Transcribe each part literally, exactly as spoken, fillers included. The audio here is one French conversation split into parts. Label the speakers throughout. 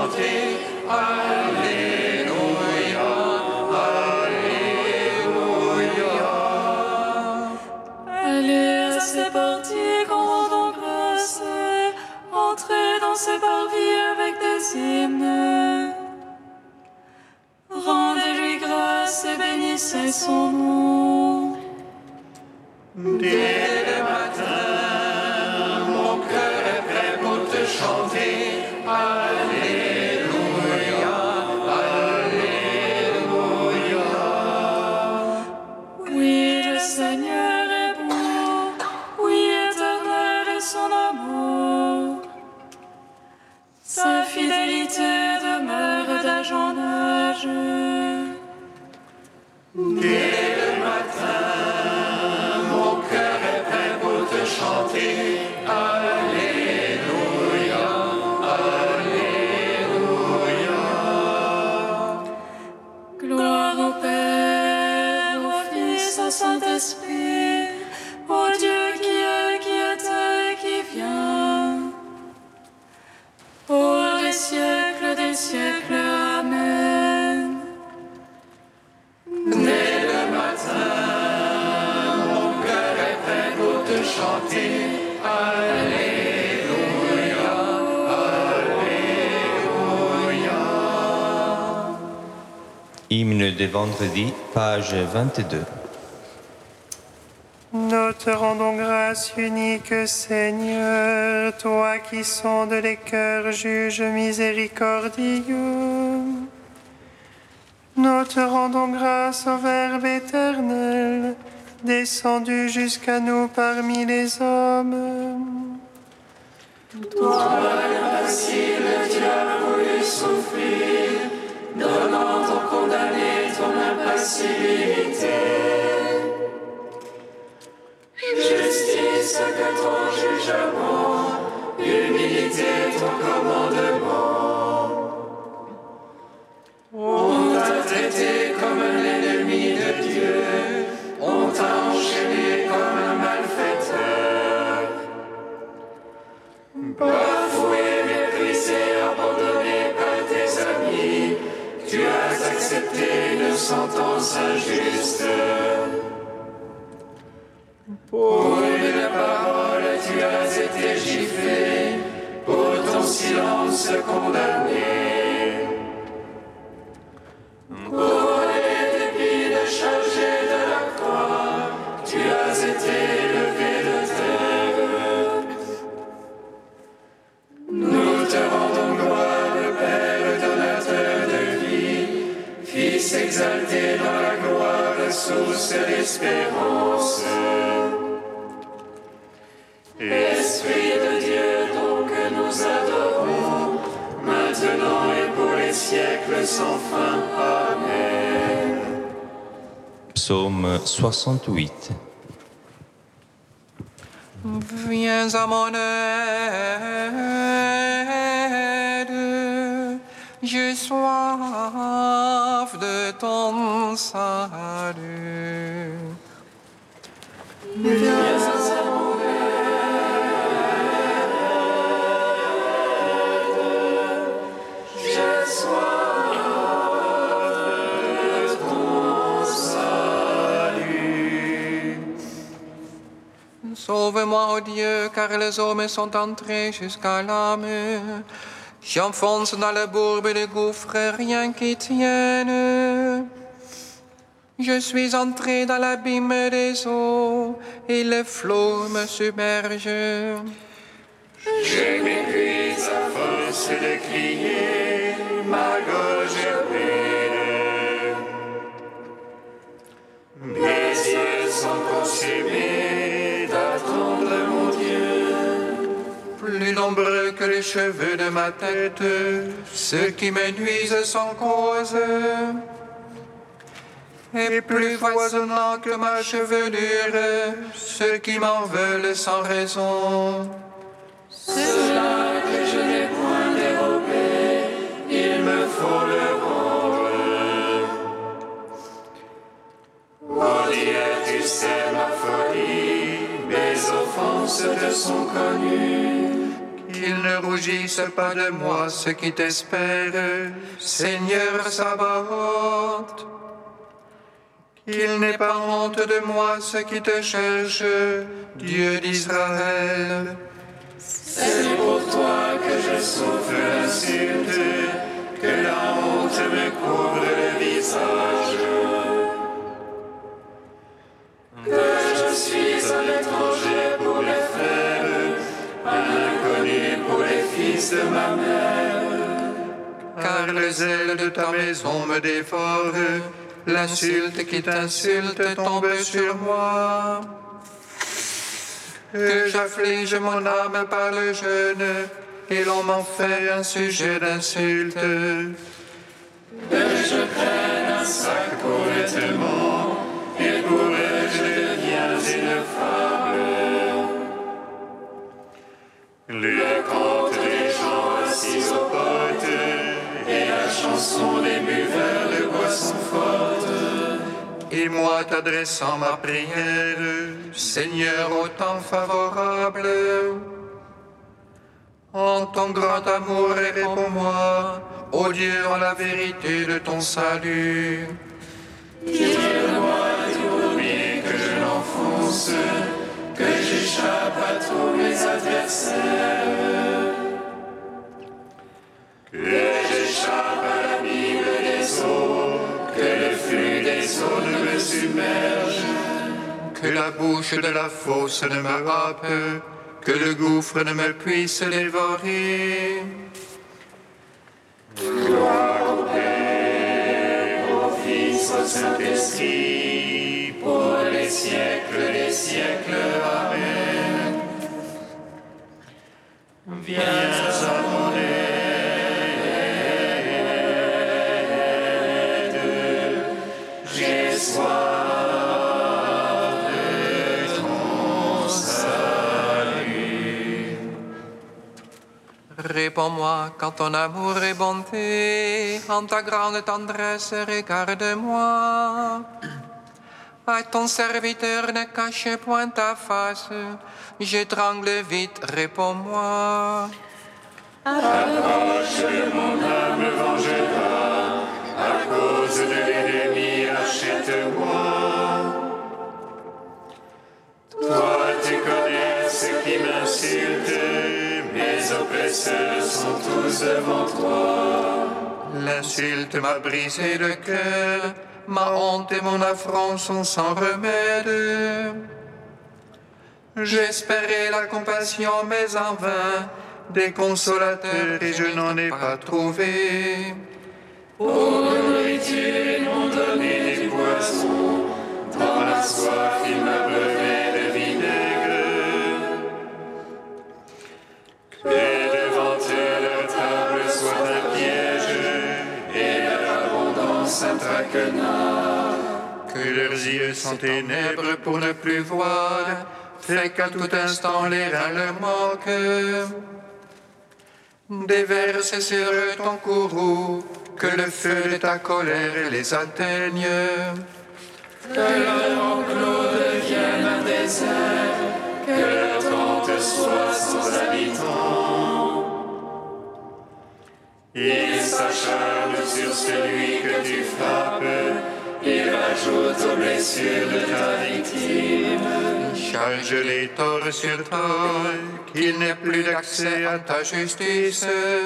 Speaker 1: chanter. Alléluia, Alléluia.
Speaker 2: Allez à ces portiques en rendant grâce, entrez dans ces parvis avec des hymnes. Rendez-lui grâce et bénissez son nom.
Speaker 1: Dès le matin, mon cœur est prêt pour te chanter. Alléluia, Alléluia.
Speaker 2: Oui, le Seigneur est bon, oui, éternel est son amour. Sa fidélité demeure d'âge en âge.
Speaker 1: Dès le matin, mon cœur est prêt pour te chanter. Alléluia, Alléluia.
Speaker 2: Gloire au Père, au Fils, au Saint-Esprit, au Dieu qui est, qui était et qui vient, pour les siècles des siècles. Amen.
Speaker 1: Dès le matin, mon cœur est prêt pour te chanter. Alléluia, Alléluia.
Speaker 3: Hymne de vendredi, page vingt-deux.
Speaker 4: Nous te rendons grâce, unique Seigneur, toi qui sondes les cœurs, juge miséricordieux. Nous te rendons grâce au Verbe éternel, descendu jusqu'à nous parmi les hommes.
Speaker 1: Toi, l'impassible, tu as voulu souffrir, donnant au condamné ton impassibilité. Justice que ton jugement, humilité ton commandement. On t'a traité comme un ennemi de Dieu, on t'a enchaîné comme un malfaiteur. Bafoué, méprisé, abandonné par tes amis, tu as accepté une sentence injuste. Pour une parole, tu as été giflé, pour ton silence condamné. Couronné d'épines chargées de la croix, tu as été élevé de terre. Nous te rendons gloire, Père donateur de vie, Fils exalté dans la gloire, source d'espérance. Esprit de Dieu, donc nous adorons, maintenant et pour les siècles sans fin. Amen.
Speaker 3: Psaume soixante-huit.
Speaker 5: Viens à mon aide, j'ai soif de ton salut.
Speaker 1: Viens à mon
Speaker 5: Sauve-moi, ô Dieu, car les hommes sont entrés jusqu'à l'âme. J'enfonce dans la bourbe des gouffres, rien qui tienne. Je suis entré dans l'abîme des eaux, et les flots me submergent.
Speaker 1: Je m'épuise à force de crier, ma gorge pleine. Mes yeux sont consumés d'attendre mon Dieu.
Speaker 5: Plus nombreux que les cheveux de ma tête, ceux qui me nuisent sans cause. Et plus foisonnant que ma chevelure, ceux qui m'en veulent sans raison.
Speaker 1: Cela que je n'ai point dérobé, il me faut le rendre. Oh Dieu, tu sais ma folie, mes offenses te sont connues.
Speaker 5: Qu'ils ne rougissent rougissent pas de moi ceux qui t'espèrent, Seigneur Sabaoth. Qu'il n'ait pas honte de moi ceux qui te cherchent, Dieu d'Israël.
Speaker 1: C'est pour toi que je souffre l'insulte, que la honte me couvre le visage. Que je suis un étranger pour les frères, un inconnu pour les fils de ma mère.
Speaker 5: Car le zèle de ta maison me dévore, l'insulte qui t'insulte tombe sur moi. Que j'afflige mon âme par le jeûne, et l'on m'en fait un sujet d'insulte.
Speaker 1: Que je prenne un sac pour vêtements, et pour eux je deviens une fable. Le conte des gens assis aux portes, et la chanson des buveurs de boissons fortes.
Speaker 5: Et moi t'adressant ma prière, Seigneur au temps favorable, en ton grand amour réponds-moi, ô Dieu, en la vérité de ton salut.
Speaker 1: Tire-moi du bourbier que je l'enfonce, que j'échappe à tous mes adversaires. Que j'échappe à l'abîme des eaux, que le flux des eaux ne me submerge.
Speaker 5: Que la bouche de la fosse ne me râpe, que le gouffre ne me puisse dévorer.
Speaker 1: Gloire au Père, au Fils, au Saint-Esprit, pour les siècles des siècles. Amen. Viens à mon aide, j'ai soif.
Speaker 5: Réponds-moi quand ton amour est bonté, en ta grande tendresse regarde-moi. À ton serviteur ne cache point ta face, j'étrangle vite, réponds-moi.
Speaker 1: Approche de mon âme, vengera, à cause de l'ennemi, achète-moi. Toi, tu connais ce qui m'insulte, mes oppresseurs sont tous devant toi.
Speaker 5: L'insulte m'a brisé le cœur, ma honte et mon affront sont sans remède. J'espérais la compassion, mais en vain, des consolateurs, et je n'en ai pas trouvé.
Speaker 1: Pour nourriture, ils m'ont donné des poissons, dans ma soif, ils m'abreuvaient de vinaigre. Que devant eux leur table soit un piège, et leur abondance un traquenard.
Speaker 5: Que leurs yeux sont ténèbres pour ne plus voir, fait qu'à tout instant les reins leur manquent. Déverse sur eux ton courroux, que le feu de ta colère les atteigne.
Speaker 1: Que leur enclos devienne un désert, que leur tente soit sans habitants. Il s'acharne sur celui que tu frappes, il rajoute aux blessures de ta victime.
Speaker 5: Charge les torts sur toi, qu'il n'ait plus d'accès à ta justice.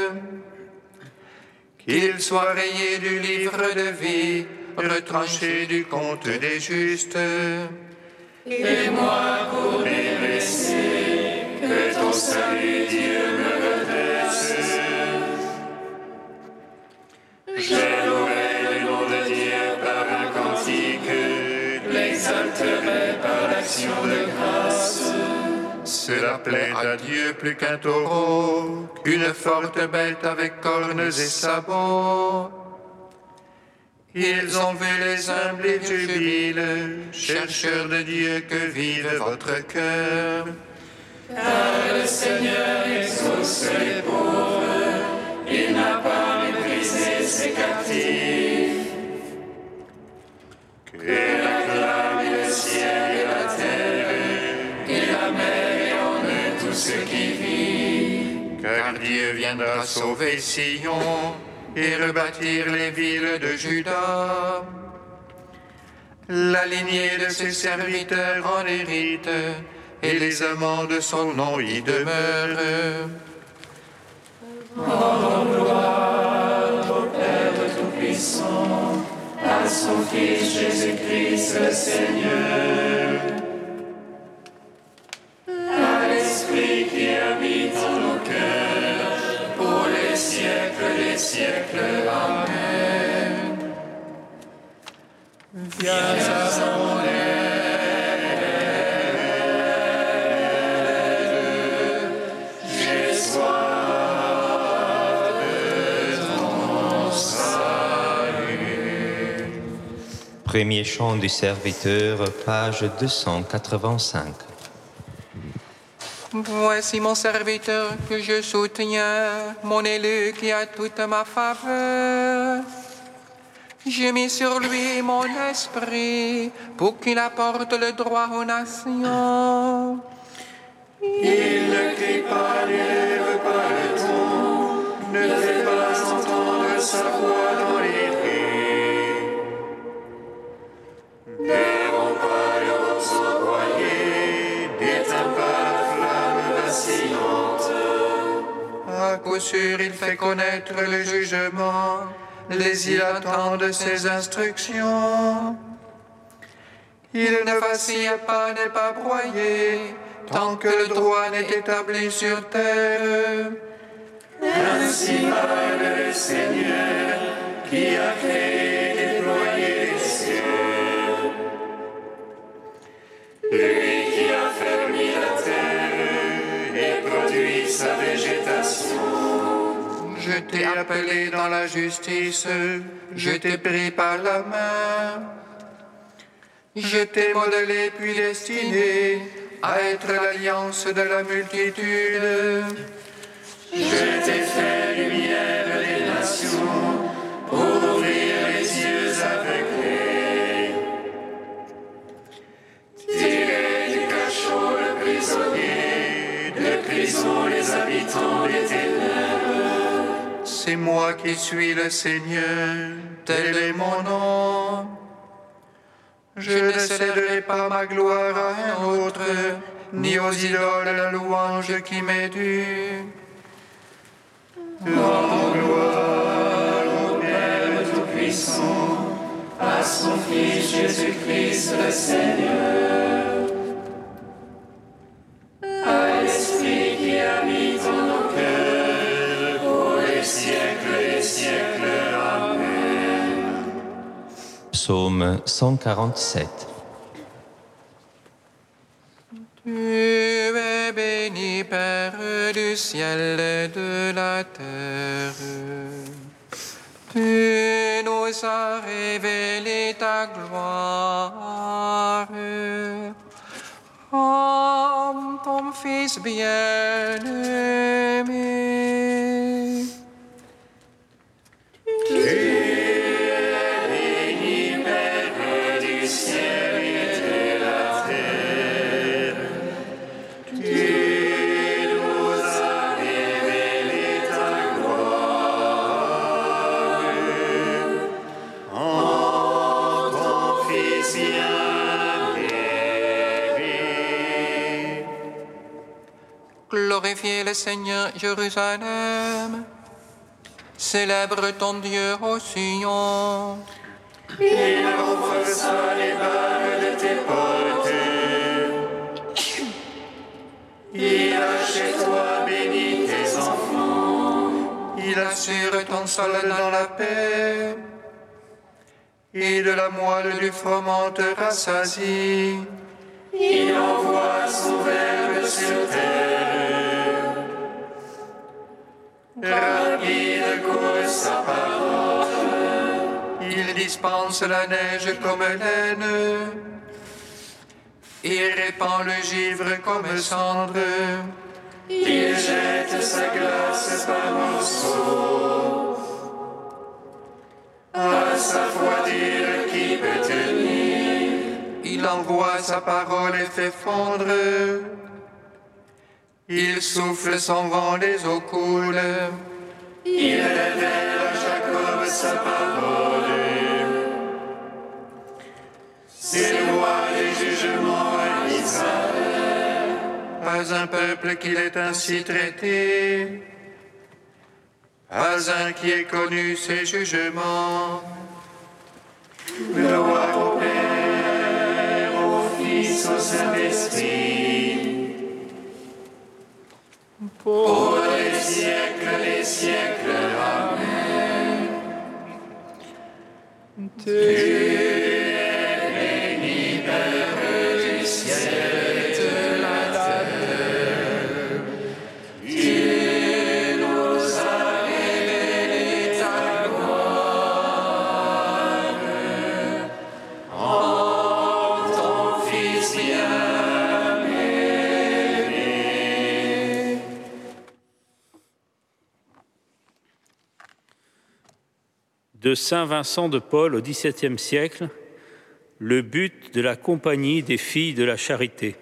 Speaker 5: Qu'il soit rayé du livre de vie, retranché du compte des justes.
Speaker 1: Et moi, pour mes blessés, que ton salut, Dieu, me redresse. Je louerai le nom de Dieu par un cantique, l'exalterai par l'action de grâce.
Speaker 5: Cela plaît à Dieu plus qu'un taureau, qu'une forte bête avec cornes et sabots. Ils ont vu les humbles et jubilent, chercheurs de Dieu, que vive votre cœur.
Speaker 1: Car le Seigneur exauce les pauvres, il n'a pas méprisé ses captifs. Que l'acclament le ciel et la terre, et la mer et en eux tout ce qui vit.
Speaker 5: Car Dieu viendra sauver Sion et rebâtir les villes de Juda. La lignée de ses serviteurs en hérite, et les amants de son nom y demeurent.
Speaker 1: Rendons gloire au Père Tout-Puissant, à son Fils Jésus-Christ le Seigneur, à l'Esprit qui habite en nos cœurs, pour les siècles des siècles. Amen. Viens à mon aide, j'ai soif de ton salut.
Speaker 3: Premier chant du serviteur, page deux cent quatre-vingt-cinq.
Speaker 5: Voici mon serviteur que je soutiens, mon élu qui a toute ma faveur. J'ai mis sur lui mon esprit pour qu'il apporte le droit aux nations.
Speaker 1: Il ne crie pas, n'élève pas le ton, ne fait pas entendre sa voix dans les rues. N'aimons pas le rose envoyé, n'éteins pas la flamme vacillante.
Speaker 5: À coup sûr, il fait connaître le jugement, les îles attendent ses instructions. Il ne vacille pas, n'est pas broyé, tant que le droit n'est établi sur terre.
Speaker 1: Ainsi parle le Seigneur, qui a créé et déployé les cieux. Lui qui a fermi la terre et produit sa végétation.
Speaker 5: Je t'ai appelé dans la justice, je t'ai pris par la main. Je t'ai modelé puis destiné à être l'alliance de la multitude.
Speaker 1: Je t'ai fait lumière des nations pour ouvrir les yeux aveuglés. Tirer du cachot le prisonnier, de prison les habitants des ténèbres.
Speaker 5: C'est moi qui suis le Seigneur, tel est mon nom. Je ne céderai pas ma gloire à un autre, ni aux idoles la louange qui m'est due.
Speaker 1: Rendons gloire au Père Tout-Puissant, à son Fils Jésus-Christ le Seigneur, à l'Esprit qui habite en nos cœurs, pour les siècles et siècles. Amen.
Speaker 3: Psaume cent quarante-sept.
Speaker 5: Tu es béni, Père du ciel et de la terre. Tu nous as révélé ta gloire en ton Fils bien-aimé.
Speaker 1: Tu es béni, Père du ciel et de la terre. Tu nous as révélé ta gloire en ton Fils bien-aimé.
Speaker 5: Glorifiez le Seigneur, Jérusalem. Célèbre ton Dieu ô Sion.
Speaker 1: Il renforça les barres de tes portes. Il a chez toi béni tes enfants.
Speaker 5: Il assure ton sol dans la paix. Et de la moelle du froment te rassasie.
Speaker 1: Il envoie son verbe sur terre. Rapide court sa parole.
Speaker 5: Il dispense la neige comme laine. Il répand le givre comme cendre.
Speaker 1: Il jette sa glace par morceaux. À sa fourrure qui peut tenir.
Speaker 5: Il envoie sa parole et fait fondre. Il souffle son vent, les eaux coulent.
Speaker 1: Il révèle à Jacob sa parole. Ses lois et jugements à Israël.
Speaker 5: Pas un peuple qu'il ait ainsi traité. Pas un qui ait connu ses jugements.
Speaker 1: Gloire au Père, au Fils, au Saint-Esprit, pour les siècles, les siècles. Amen. Tu es béni, Père du ciel et de la terre. Tu nous as révélé ta gloire en ton Fils bien-aimé.
Speaker 6: De saint Vincent de Paul au dix-septième siècle, le but de la compagnie des filles de la charité.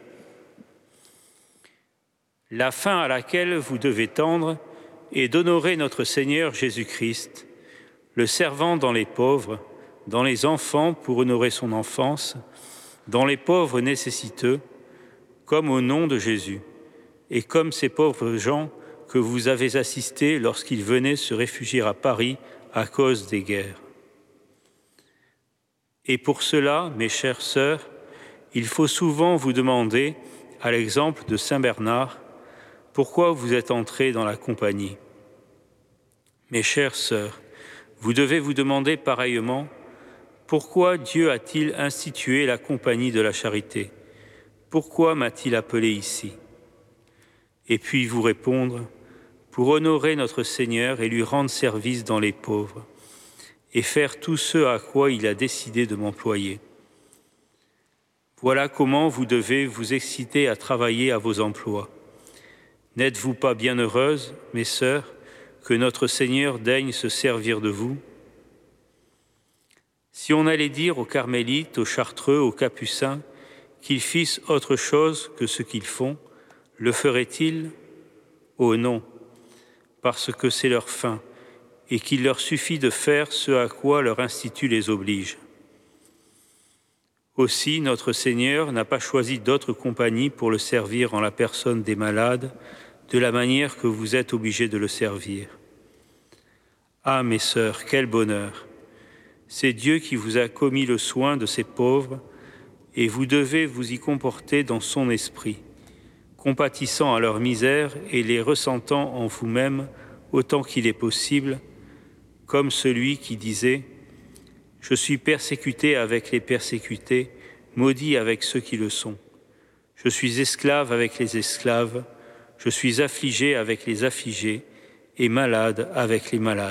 Speaker 6: La fin à laquelle vous devez tendre est d'honorer notre Seigneur Jésus-Christ, le servant dans les pauvres, dans les enfants pour honorer son enfance, dans les pauvres nécessiteux, comme au nom de Jésus, et comme ces pauvres gens que vous avez assistés lorsqu'ils venaient se réfugier à Paris à cause des guerres. Et pour cela, mes chères sœurs, il faut souvent vous demander, à l'exemple de saint Bernard, pourquoi vous êtes entrés dans la compagnie. Mes chères sœurs, vous devez vous demander pareillement, pourquoi Dieu a-t-il institué la compagnie de la charité? Pourquoi m'a-t-il appelé ici? Et puis vous répondre, pour honorer notre Seigneur et lui rendre service dans les pauvres, et faire tout ce à quoi il a décidé de m'employer. Voilà comment vous devez vous exciter à travailler à vos emplois. N'êtes-vous pas bien heureuses, mes sœurs, que notre Seigneur daigne se servir de vous? Si on allait dire aux Carmélites, aux Chartreux, aux Capucins, qu'ils fissent autre chose que ce qu'ils font, le feraient-ils? Oh non, parce que c'est leur fin, et qu'il leur suffit de faire ce à quoi leur institut les oblige. Aussi, notre Seigneur n'a pas choisi d'autre compagnie pour le servir en la personne des malades, de la manière que vous êtes obligés de le servir. Ah, mes sœurs, quel bonheur! C'est Dieu qui vous a commis le soin de ces pauvres, et vous devez vous y comporter dans son esprit, compatissant à leur misère et les ressentant en vous-même autant qu'il est possible, comme celui qui disait « Je suis persécuté avec les persécutés, maudit avec ceux qui le sont. Je suis esclave avec les esclaves, je suis affligé avec les affligés et malade avec les malades. »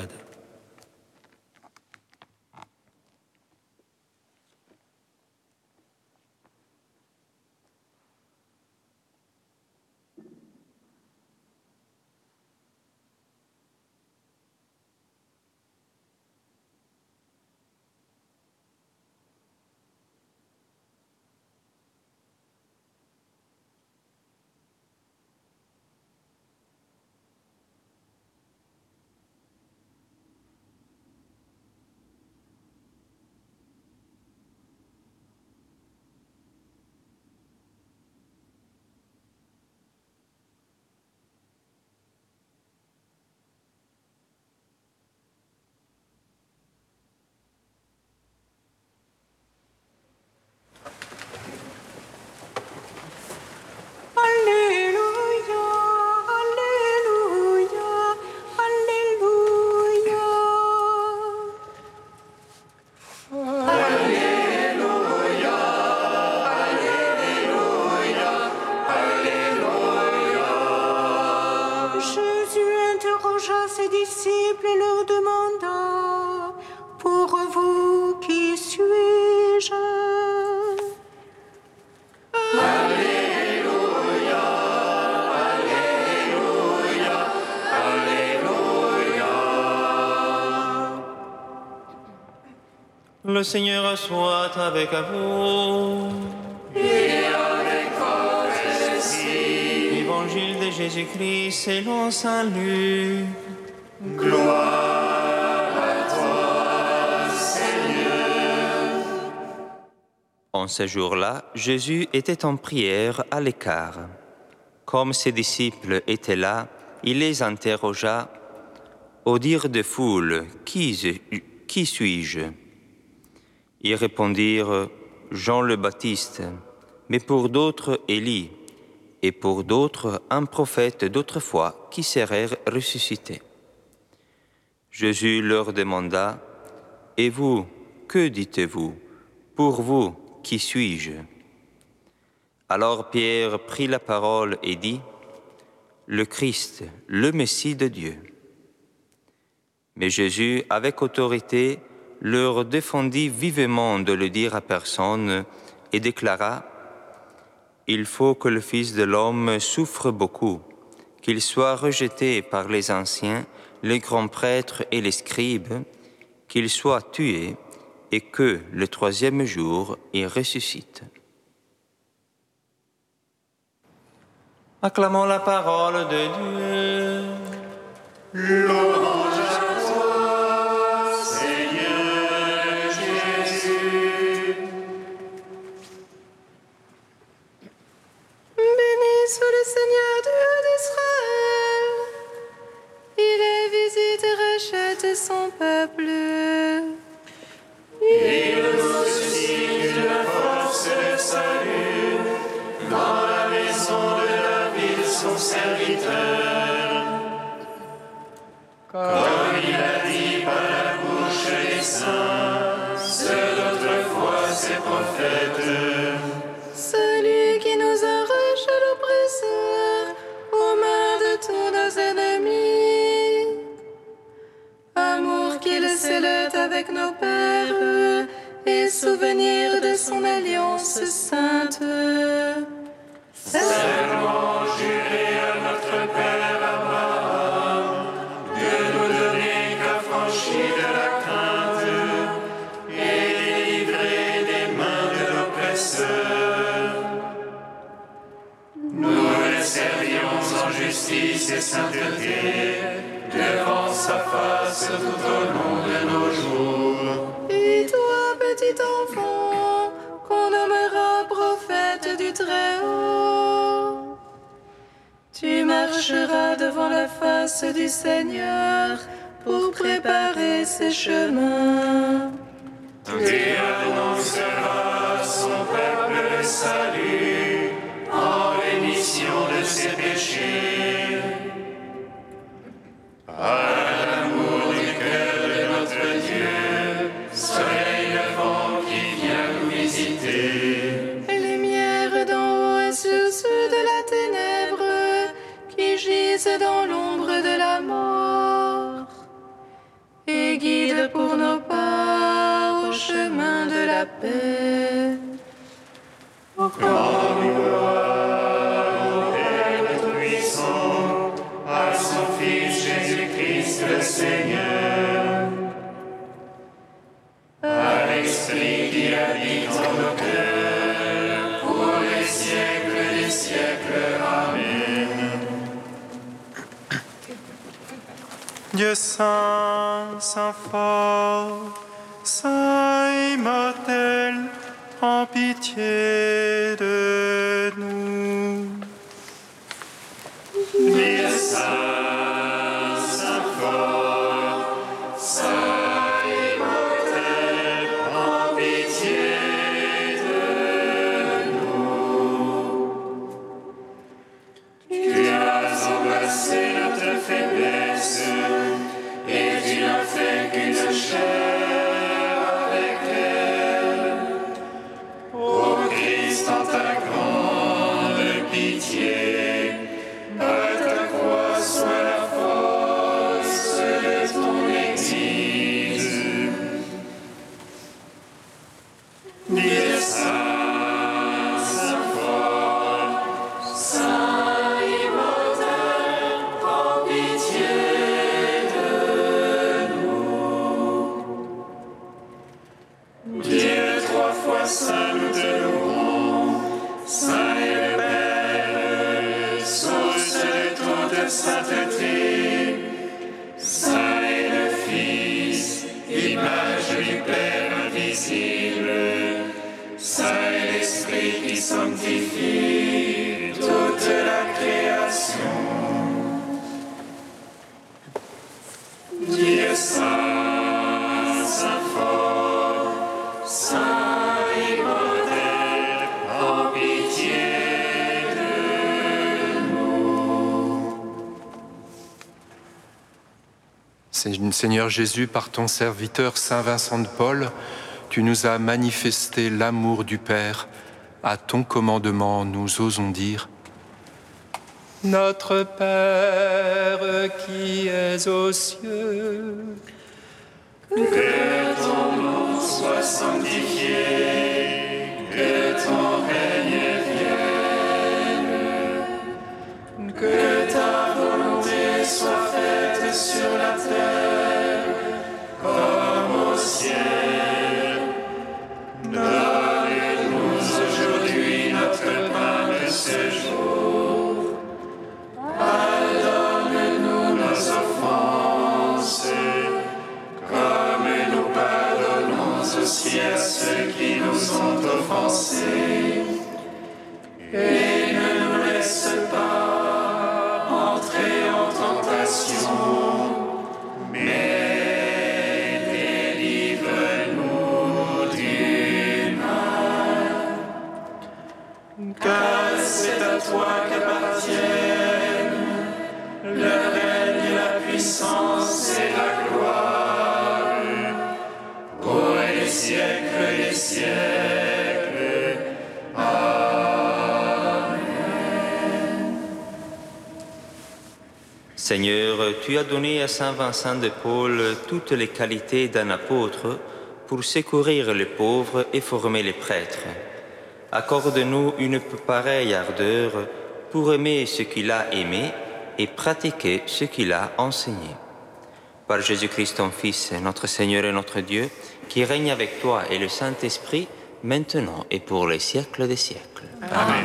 Speaker 3: Le Seigneur soit avec vous.
Speaker 1: Et avec votre esprit.
Speaker 3: Évangile de de Jésus-Christ selon saint Luc.
Speaker 1: Gloire à toi, Seigneur.
Speaker 3: En ce jour-là, Jésus était en prière à l'écart. Comme ses disciples étaient là, il les interrogea. Au dire de foule, qui, qui suis-je? Ils répondirent, Jean le Baptiste, mais pour d'autres, Élie, et pour d'autres, un prophète d'autrefois qui serait ressuscité. Jésus leur demanda, Et vous, que dites-vous? Pour vous, qui suis-je? Alors Pierre prit la parole et dit, Le Christ, le Messie de Dieu. Mais Jésus, avec autorité, leur défendit vivement de le dire à personne et déclara, Il faut que le Fils de l'homme souffre beaucoup, qu'il soit rejeté par les anciens, les grands prêtres et les scribes, qu'il soit tué et que, le troisième jour, il ressuscite. Acclamons la parole de Dieu.
Speaker 1: Louange à toi, Seigneur Jésus.
Speaker 2: Béni soit le Seigneur Dieu d'Israël. Il les visite et rachète son peuple.
Speaker 1: Il nous suscite la force de salut dans la maison de la ville, son serviteur. Comme il a dit par la bouche des saints, ceux d'autrefois ses prophètes.
Speaker 2: Celui qui nous arrache à l'oppresseur, aux mains de tous nos ennemis. Amour qu'il scellait avec nos pères, et souvenir de son alliance sainte.
Speaker 1: Serment juré à notre Père Abraham, de nous donner qu'affranchis de la crainte et délivrés des mains de l'oppresseur. Nous le servions en justice et sainteté, devant sa face tout au long de nos jours.
Speaker 2: Et toi, petit enfant, qu'on nommera prophète du Très-Haut, tu marcheras devant la face du Seigneur pour préparer ses chemins.
Speaker 1: Et annoncera à son peuple le salut en rémission de ses péchés. À l'amour du cœur de notre Dieu, soleil levant qui vient nous visiter.
Speaker 2: Lumière d'en haut et source de la ténèbre qui gisent dans l'ombre de la mort. Et guide pour nos pas au chemin de la paix. Au
Speaker 1: Tout-puissant, à son Fils Jésus-Christ le Seigneur, à l'Esprit qui habite en nos cœurs, pour les siècles des siècles. Amen.
Speaker 4: Dieu saint, saint fort, saint immortel, prends pitié de nous.
Speaker 1: Dieu saint, saint fort, saint immortel, prends pitié de nous. Tu as embrassé notre faiblesse et tu n'as fait qu'une chair avec elle. Ô Christ, en ta grande pitié, à ta croix soit la force de ton Église. Dieu saint, saint fort, saint immortel, prends pitié de nous. Dieu trois fois saint, nous te louons, saint et le Père, source de sanctifie toute la création. Dieu saint, saint fort, saint immortel, en pitié de nous.
Speaker 5: Seigneur Jésus, par ton serviteur Saint Vincent de Paul, tu nous as manifesté l'amour du Père. À ton commandement, nous osons dire: Notre Père qui es aux cieux,
Speaker 1: que ton nom soit sanctifié, que ton règne vienne, que ta volonté soit faite sur la terre comme au ciel. Donne-nous aujourd'hui notre pain de ce jour. Pardonne-nous nos offenses, comme nous pardonnons aussi à ceux qui nous ont offensés. Et ne nous laisse pas entrer en tentation, mais car c'est à toi qu'appartiennent le règne, la puissance et la gloire pour les siècles des siècles. Amen.
Speaker 3: Seigneur, tu as donné à Saint Vincent de Paul toutes les qualités d'un apôtre pour secourir les pauvres et former les prêtres. Accorde-nous une pareille ardeur pour aimer ce qu'il a aimé et pratiquer ce qu'il a enseigné. Par Jésus-Christ, ton Fils, notre Seigneur et notre Dieu, qui règne avec toi et le Saint-Esprit, maintenant et pour les siècles des siècles.
Speaker 5: Amen.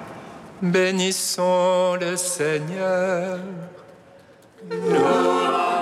Speaker 5: Bénissons le Seigneur.
Speaker 1: Louange